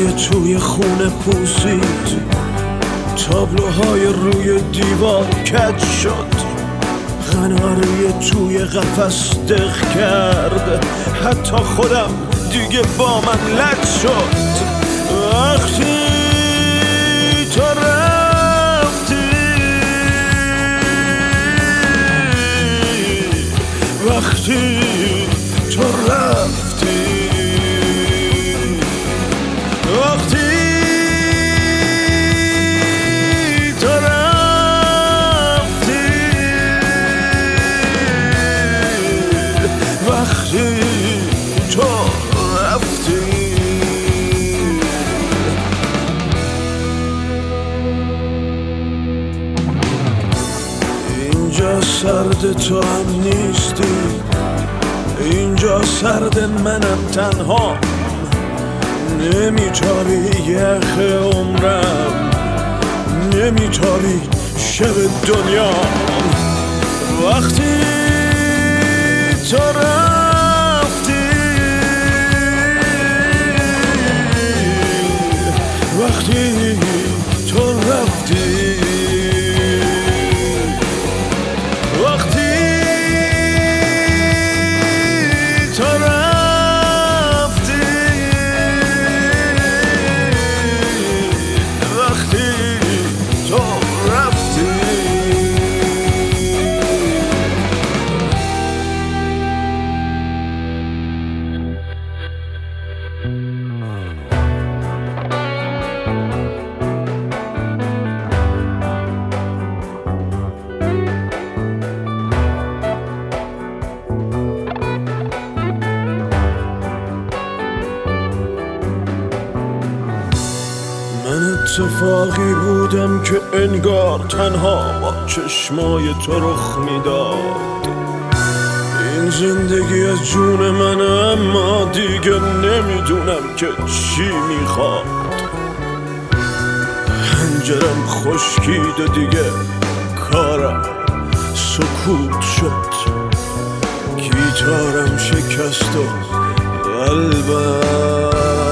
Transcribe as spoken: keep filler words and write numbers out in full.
قناری توی خونه پوسید، تابلوهای روی دیوار کج شد، قناری توی قفس دق کرد، حتی خودم دیگه با من لج شد. وقتی تو رفتی، وقتی تو رفتی، وقتی تو رفتی، وقتی تو رفتی. اینجا سرد تو هم نیستی، اینجا سرد منم تنها، نمیتابی یخ عمرم، نمیتابی شب دنیا. وقتی تو رفتی، وقتی تو رفتی، وقتی تو رفتی، وقتی تو رفتی. من اتفاقی بودم که انگار تنها با چشمای تو رخ میداد. این زندگی از جون من، اما دیگه نمیدونم که چی میخواد. پنجرم خشکید و دیگه کارم سکوت شد، گیتارم شکست و قلبم